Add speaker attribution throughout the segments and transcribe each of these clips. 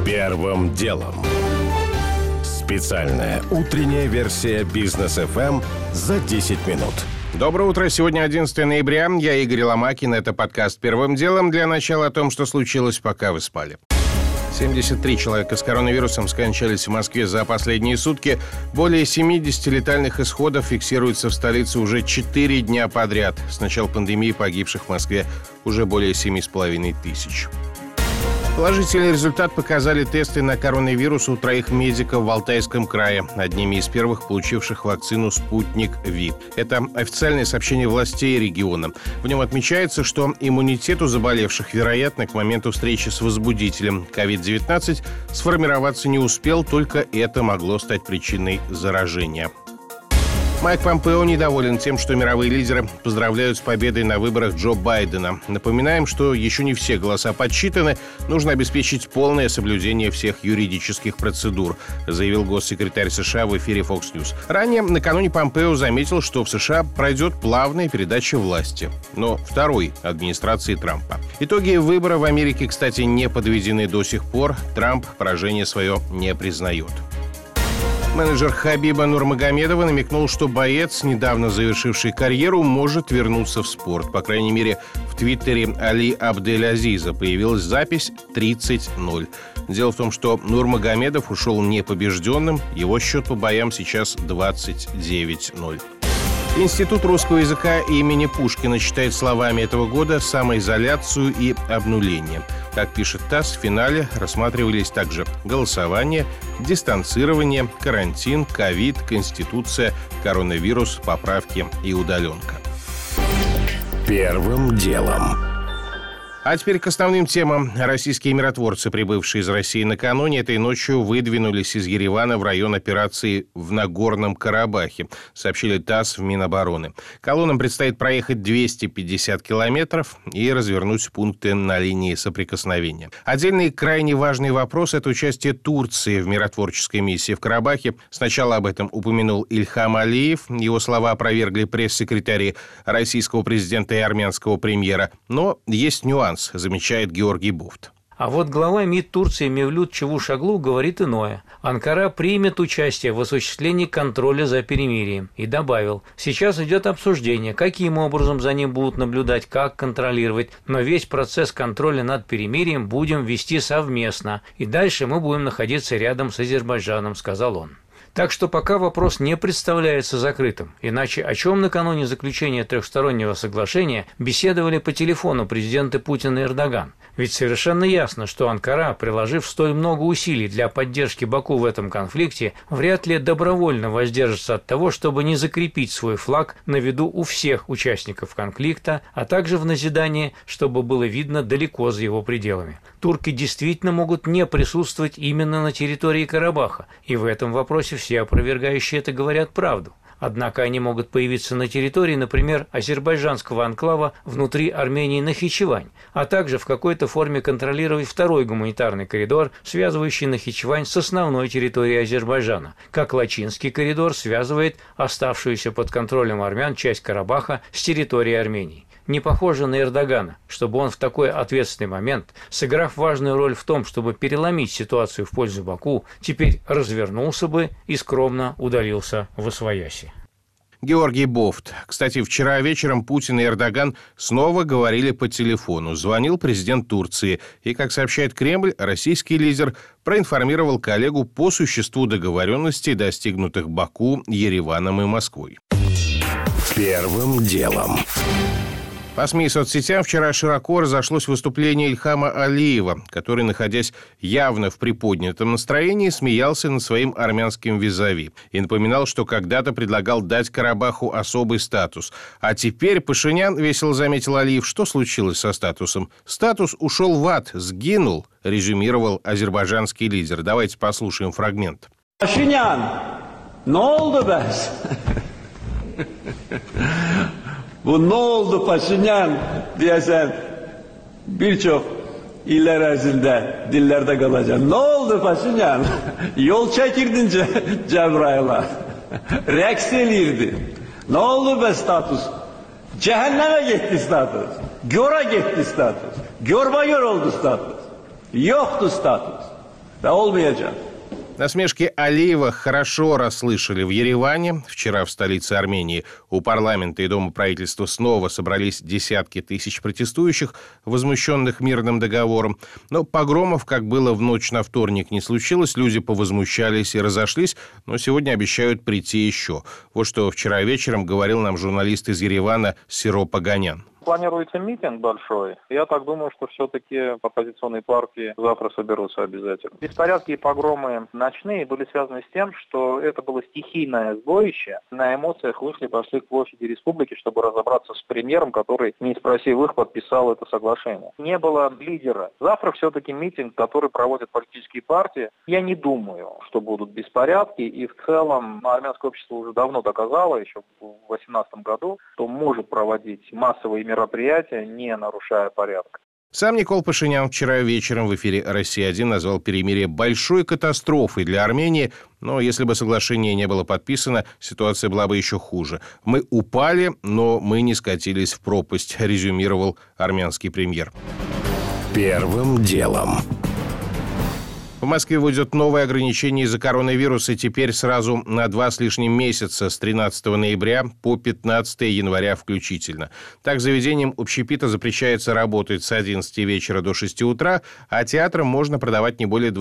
Speaker 1: Первым делом. Специальная утренняя версия Бизнес ФМ за 10 минут.
Speaker 2: Доброе утро. Сегодня 11 ноября. Я Игорь Ломакин. Это подкаст «Первым делом». Для начала о том, что случилось, пока вы спали. 73 человека с коронавирусом скончались в Москве за последние сутки. Более 70 летальных исходов фиксируется в столице уже 4 дня подряд. С начала пандемии погибших в Москве уже более 7,5 тысяч. Положительный результат показали тесты на коронавирус у 3 медиков в Алтайском крае, одними из первых получивших вакцину «Спутник Ви». Это официальное сообщение властей региона. В нем отмечается, что иммунитет у заболевших, вероятно, к моменту встречи с возбудителем COVID-19 сформироваться не успел, только это могло стать причиной заражения. Майк Помпео недоволен тем, что мировые лидеры поздравляют с победой на выборах Джо Байдена. Напоминаем, что еще не все голоса подсчитаны, нужно обеспечить полное соблюдение всех юридических процедур, заявил госсекретарь США в эфире Fox News. Ранее, накануне, Помпео заметил, что в США пройдет плавная передача власти, но второй администрации Трампа. Итоги выбора в Америке, кстати, не подведены до сих пор. Трамп поражение свое не признает. Менеджер Хабиба Нурмагомедова намекнул, что боец, недавно завершивший карьеру, может вернуться в спорт. По крайней мере, в твиттере Али Абдель-Азиза появилась запись 30-0. Дело в том, что Нурмагомедов ушел непобежденным. Его счет по боям сейчас 29-0. Институт русского языка имени Пушкина считает словами этого года самоизоляцию и обнуление. Как пишет ТАСС, в финале рассматривались также голосование, дистанцирование, карантин, ковид, конституция, коронавирус, поправки и удаленка.
Speaker 1: Первым делом.
Speaker 2: А теперь к основным темам. Российские миротворцы, прибывшие из России накануне, этой ночью выдвинулись из Еревана в район операции в Нагорном Карабахе, сообщили ТАСС в Минобороны. Колоннам предстоит проехать 250 километров и развернуть пункты на линии соприкосновения. Отдельный крайне важный вопрос – это участие Турции в миротворческой миссии в Карабахе. Сначала об этом упомянул Ильхам Алиев. Его слова опровергли пресс-секретари российского президента и армянского премьера. Но есть нюанс, замечает Георгий Бофт.
Speaker 3: А вот глава МИД Турции Мевлют Чавушоглу говорит иное. Анкара примет участие в осуществлении контроля за перемирием. И добавил, сейчас идет обсуждение, каким образом за ним будут наблюдать, как контролировать, но весь процесс контроля над перемирием будем вести совместно. И дальше мы будем находиться рядом с Азербайджаном, сказал он. Так что пока вопрос не представляется закрытым. Иначе о чем накануне заключения трехстороннего соглашения беседовали по телефону президенты Путин и Эрдоган? Ведь совершенно ясно, что Анкара, приложив столь много усилий для поддержки Баку в этом конфликте, вряд ли добровольно воздержится от того, чтобы не закрепить свой флаг на виду у всех участников конфликта, а также в назидание, чтобы было видно далеко за его пределами. Турки действительно могут не присутствовать именно на территории Карабаха, и в этом вопросе все опровергающие это говорят правду. Однако они могут появиться на территории, например, азербайджанского анклава внутри Армении Нахичевань, а также в какой-то форме контролировать второй гуманитарный коридор, связывающий Нахичевань с основной территорией Азербайджана, как Лачинский коридор связывает оставшуюся под контролем армян часть Карабаха с территорией Армении. Не похоже на Эрдогана, чтобы он в такой ответственный момент, сыграв важную роль в том, чтобы переломить ситуацию в пользу Баку, теперь развернулся бы и скромно удалился восвояси.
Speaker 2: Георгий Бофт. Кстати, вчера вечером Путин и Эрдоган снова говорили по телефону. Звонил президент Турции. И, как сообщает Кремль, российский лидер проинформировал коллегу по существу договоренностей, достигнутых Баку, Ереваном и Москвой.
Speaker 1: Первым делом.
Speaker 2: По СМИ и соцсетям вчера широко разошлось выступление Ильхама Алиева, который, находясь явно в приподнятом настроении, смеялся над своим армянским визави и напоминал, что когда-то предлагал дать Карабаху особый статус. А теперь Пашинян, весело заметил Алиев, что случилось со статусом. Статус ушел в ад, сгинул, резюмировал азербайджанский лидер. Давайте послушаем фрагмент.
Speaker 4: Пашинян, ne oldu be? Bu ne oldu Paşinyan diyesen birçok iller ərzində dillərdə qalacaq. Ne oldu Paşinyan? Yol çəkirdin Cəbrayıl'a. Rəqs eləyirdi. Ne oldu be status? Cəhənnəmə getdi status. Gora getdi status. Görba gör oldu status. Yoktu status. Da olmayacak.
Speaker 2: Насмешки Алиева хорошо расслышали в Ереване. Вчера в столице Армении у парламента и Дома правительства снова собрались десятки тысяч протестующих, возмущенных мирным договором. Но погромов, как было в ночь на вторник, не случилось. Люди повозмущались и разошлись, но сегодня обещают прийти еще. Вот что вчера вечером говорил нам журналист из Еревана Сиро Паганян.
Speaker 5: Планируется митинг большой. Я так думаю, что все-таки оппозиционные партии завтра соберутся обязательно. Беспорядки и погромы ночные были связаны с тем, что это было стихийное сборище. На эмоциях пошли к площади республики, чтобы разобраться с премьером, который, не спросив их, подписал это соглашение. Не было лидера. Завтра все-таки митинг, который проводят политические партии. Я не думаю, что будут беспорядки. И в целом армянское общество уже давно доказало, еще в 2018 году, что может проводить массовые мероприятия, не нарушая порядка.
Speaker 2: Сам Никол Пашинян вчера вечером в эфире «Россия-1» назвал перемирие большой катастрофой для Армении, но если бы соглашение не было подписано, ситуация была бы еще хуже. «Мы упали, но мы не скатились в пропасть», резюмировал армянский премьер.
Speaker 1: Первым делом.
Speaker 2: В Москве вводят новые ограничения из-за коронавируса теперь сразу на 2 с лишним месяца, с 13 ноября по 15 января включительно. Так, заведениям общепита запрещается работать с 11 вечера до 6 утра, а театрам можно продавать не более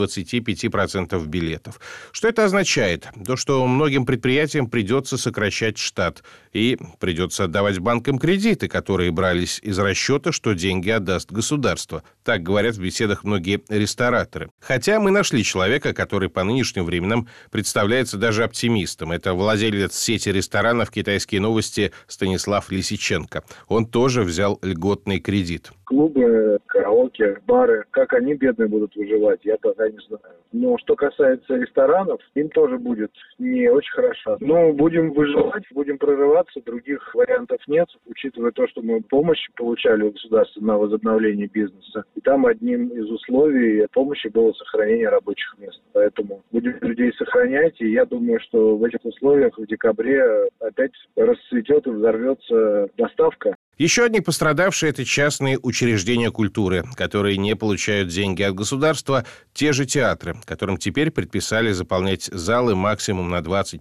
Speaker 2: 25% билетов. Что это означает? То, что многим предприятиям придется сокращать штат и придется отдавать банкам кредиты, которые брались из расчета, что деньги отдаст государство. Так говорят в беседах многие рестораторы. Хотя мы нашли человека, который по нынешним временам представляется даже оптимистом. Это владелец сети ресторанов «Китайские новости» Станислав Лисиченко. Он тоже взял льготный кредит.
Speaker 6: Клубы, караоке, бары, как они, бедные, будут выживать, я пока не знаю. Но что касается ресторанов, им тоже будет не очень хорошо. Но будем выживать, будем прорываться, других вариантов нет, учитывая то, что мы помощь получали у государства на возобновление бизнеса. И там одним из условий помощи было сохранение рабочих мест. Поэтому будем людей сохранять, и я думаю, что в этих условиях в декабре опять расцветет и взорвется доставка.
Speaker 2: Еще одни пострадавшие – это частные учреждения культуры, которые не получают деньги от государства, те же театры, которым теперь предписали заполнять залы максимум на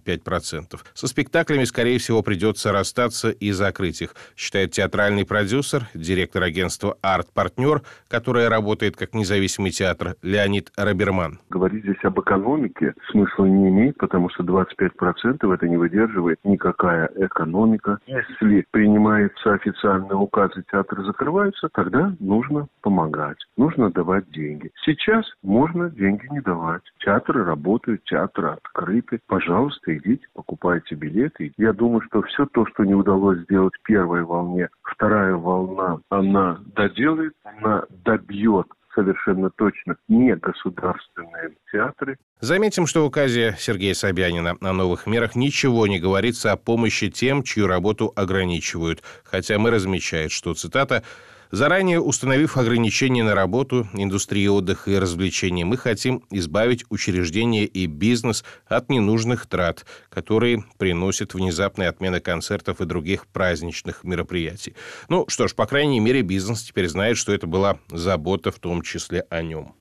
Speaker 2: 25%. Со спектаклями, скорее всего, придется расстаться и закрыть их, считает театральный продюсер, директор агентства «Арт-партнер», которое работает как независимый театр, Леонид Раберман.
Speaker 7: Говорить здесь об экономике смысла не имеет, потому что 25% это не выдерживает никакая экономика. Если принимается официальные указы, театры закрываются, тогда нужно помогать, нужно давать деньги. Сейчас можно деньги не давать. Театры работают, театры открыты. Пожалуйста, идите, покупайте билеты. Я думаю, что все то, что не удалось сделать в первой волне, вторая волна, она доделает, она добьет совершенно точно не государственные театры.
Speaker 2: Заметим, что в указе Сергея Собянина о новых мерах ничего не говорится о помощи тем, чью работу ограничивают. Хотя мэр размечает, что, цитата, «заранее установив ограничения на работу, индустрию отдыха и развлечений, мы хотим избавить учреждения и бизнес от ненужных трат, которые приносят внезапная отмена концертов и других праздничных мероприятий». Ну что ж, по крайней мере, бизнес теперь знает, что это была забота в том числе о нем.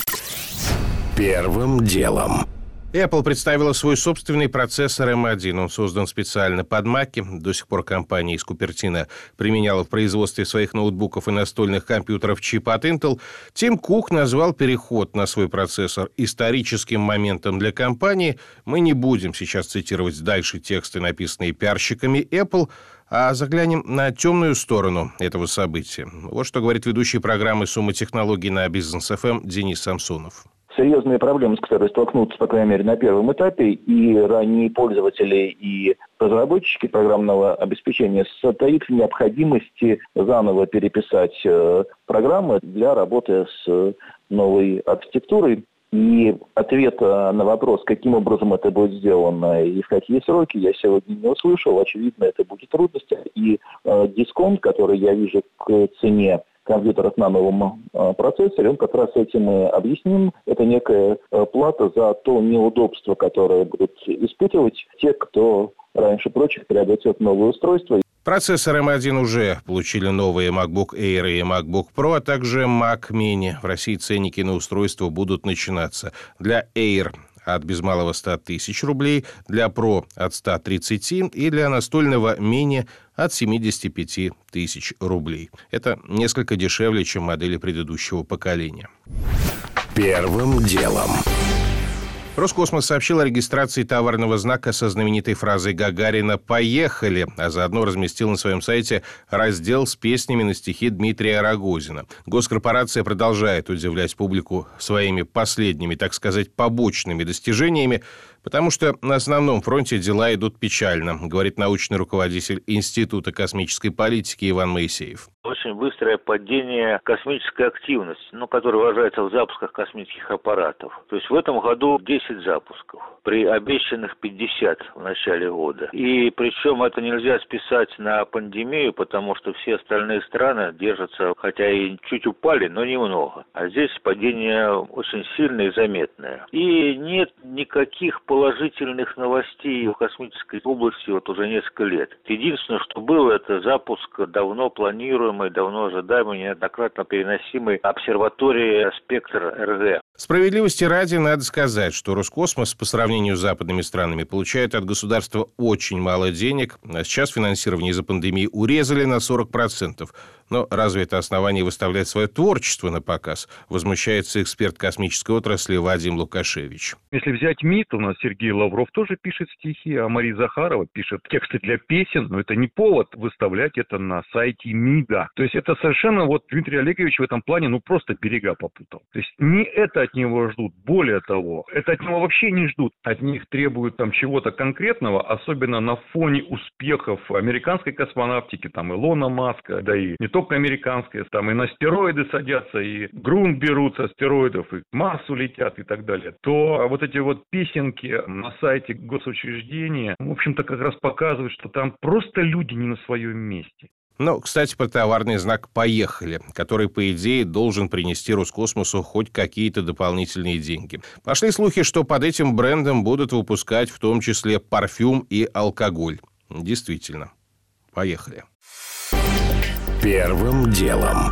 Speaker 1: Первым делом.
Speaker 2: Apple представила свой собственный процессор M1. Он создан специально под Mac. До сих пор компания из Купертино применяла в производстве своих ноутбуков и настольных компьютеров чип от Intel. Тим Кук назвал переход на свой процессор историческим моментом для компании. Мы не будем сейчас цитировать дальше тексты, написанные пиарщиками Apple, а заглянем на темную сторону этого события. Вот что говорит ведущий программы «Сумма технологий» на Бизнес ФМ Денис Самсонов.
Speaker 8: Серьезные проблемы, с которыми столкнутся, по крайней мере, на первом этапе, и ранние пользователи, и разработчики программного обеспечения состоит в необходимости заново переписать программы для работы с новой архитектурой. И ответа на вопрос, каким образом это будет сделано и в какие сроки, я сегодня не услышал. Очевидно, это будет трудность. И дисконт, который я вижу к цене компьютеров на новом процессоре, он как раз этим и объясним. Это некая плата за то неудобство, которое будут испытывать те, кто раньше прочих приобретет новое устройство.
Speaker 2: Процессор M1 уже получили новые MacBook Air и MacBook Pro, а также Mac Mini. В России ценники на устройство будут начинаться. Для Air от без малого 100 тысяч рублей, для Pro от 130 и для настольного Mini от 75 тысяч рублей. Это несколько дешевле, чем модели предыдущего поколения.
Speaker 1: Первым делом.
Speaker 2: Роскосмос сообщил о регистрации товарного знака со знаменитой фразой Гагарина «Поехали», а заодно разместил на своем сайте раздел с песнями на стихи Дмитрия Рогозина. Госкорпорация продолжает удивлять публику своими последними, так сказать, побочными достижениями, потому что на основном фронте дела идут печально, говорит научный руководитель Института космической политики Иван Моисеев.
Speaker 9: Очень быстрое падение космической активности, которая выражается в запусках космических аппаратов. То есть в этом году 10 запусков, при обещанных 50 в начале года. И причем это нельзя списать на пандемию, потому что все остальные страны держатся, хотя и чуть упали, но немного. А здесь падение очень сильное и заметное. И нет никаких положительных новостей в космической области уже несколько лет. Единственное, что было, это запуск давно планируемой, давно ожидаемой, неоднократно переносимой обсерватории «Спектр-РГ».
Speaker 2: Справедливости ради надо сказать, что Роскосмос по сравнению с западными странами получает от государства очень мало денег, а сейчас финансирование из-за пандемии урезали на 40%. Но разве это основание выставлять свое творчество на показ? Возмущается эксперт космической отрасли Вадим Лукашевич.
Speaker 10: Если взять МИД, у нас Сергей Лавров тоже пишет стихи, а Мария Захарова пишет тексты для песен, но это не повод выставлять это на сайте МИДа. То есть это совершенно, Дмитрий Олегович в этом плане, просто берега попутал. То есть не это от него ждут, более того, это от него вообще не ждут. От них требуют чего-то конкретного, особенно на фоне успехов американской космонавтики, Илона Маска, да и не только американская, и на стероиды садятся, и грунт берут со стероидов, и к Марсу летят и так далее, то эти песенки на сайте госучреждения, в общем-то, как раз показывают, что там просто люди не на своем месте.
Speaker 2: Кстати, про товарный знак «Поехали», который, по идее, должен принести Роскосмосу хоть какие-то дополнительные деньги. Пошли слухи, что под этим брендом будут выпускать в том числе парфюм и алкоголь. Действительно. Поехали.
Speaker 1: Первым делом.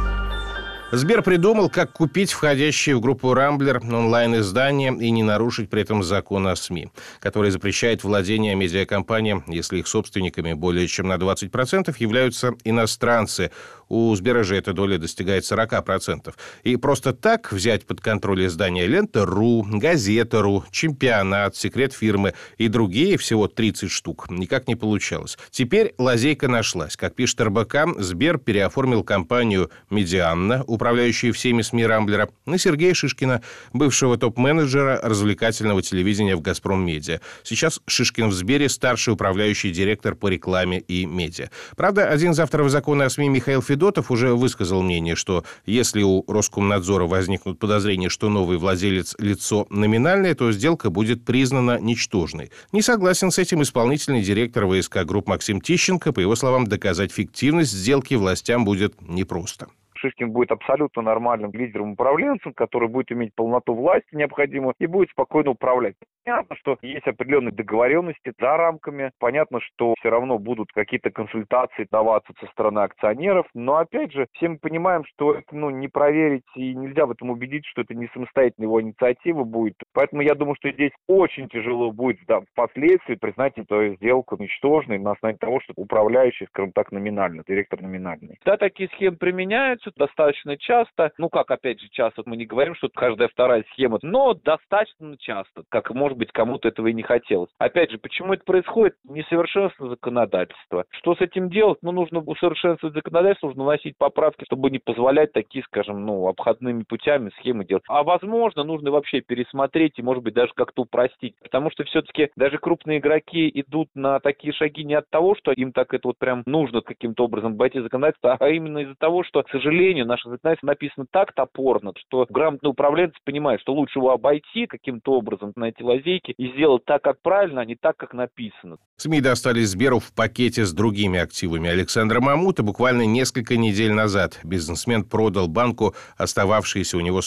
Speaker 2: Сбер придумал, как купить входящие в группу Рамблер онлайн-издания и не нарушить при этом закон о СМИ, который запрещает владение медиакомпаниям, если их собственниками более чем на 20% являются иностранцы. У Сбера же эта доля достигает 40%. И просто так взять под контроль издания «Лента.ру», «Газета.ру», «Чемпионат», «Секрет фирмы» и другие, всего 30 штук, никак не получалось. Теперь лазейка нашлась. Как пишет РБК, Сбер переоформил компанию «Медианна», управляющую всеми СМИ Рамблера, на Сергея Шишкина, бывшего топ-менеджера развлекательного телевидения в «Газпром Медиа». Сейчас Шишкин в Сбере старший управляющий директор по рекламе и медиа. Правда, один из авторов закона о СМИ Михаил Федотов уже высказал мнение, что если у Роскомнадзора возникнут подозрения, что новый владелец – лицо номинальное, то сделка будет признана ничтожной. Не согласен с этим исполнительный директор ВСК Групп Максим Тищенко. По его словам, доказать фиктивность сделки властям будет непросто.
Speaker 11: Шишкин будет абсолютно нормальным лидером-управленцем, который будет иметь полноту власти необходимую и будет спокойно управлять. Понятно, что есть определенные договоренности за рамками. Понятно, что все равно будут какие-то консультации даваться со стороны акционеров. Но, опять же, все мы понимаем, что это не проверить и нельзя в этом убедить, что это не самостоятельная его инициатива будет. Поэтому я думаю, что здесь очень тяжело будет впоследствии признать эту сделку ничтожной на основании того, что управляющий, скажем так, номинально, директор номинальный. Да, такие схемы применяются достаточно часто. Опять же, часто мы не говорим, что каждая вторая схема, но достаточно часто, как, может быть, кому-то этого и не хотелось. Опять же, почему это происходит? Несовершенство законодательства. Что с этим делать? Нужно усовершенствовать законодательство, нужно вносить поправки, чтобы не позволять такие, скажем, обходными путями схемы делать. А возможно, нужно вообще пересмотреть и, может быть, даже как-то упростить. Потому что все-таки даже крупные игроки идут на такие шаги не от того, что им так это прям нужно каким-то образом обойти законодательство, а именно из-за того, что, к сожалению, наше законодательство написано так топорно, что грамотный управленец понимает, что лучше его обойти каким-то образом на эти лазейки и сделать так, как правильно, а не так, как написано.
Speaker 2: СМИ достались Сберу в пакете с другими активами Александра Мамута буквально несколько недель назад. Бизнесмен продал банку остававшиеся у него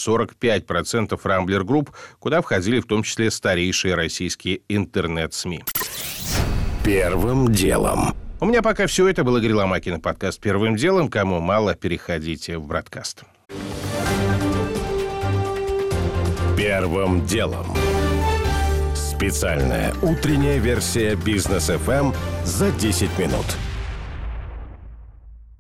Speaker 2: 45% Рамблер Групп, куда входили в том числе старейшие российские интернет-СМИ.
Speaker 1: Первым делом.
Speaker 2: У меня пока все. Это был Игорь Ломакин, подкаст «Первым делом». Кому мало, переходите в бродкаст.
Speaker 1: Первым делом. Специальная утренняя версия Бизнес FM за 10 минут.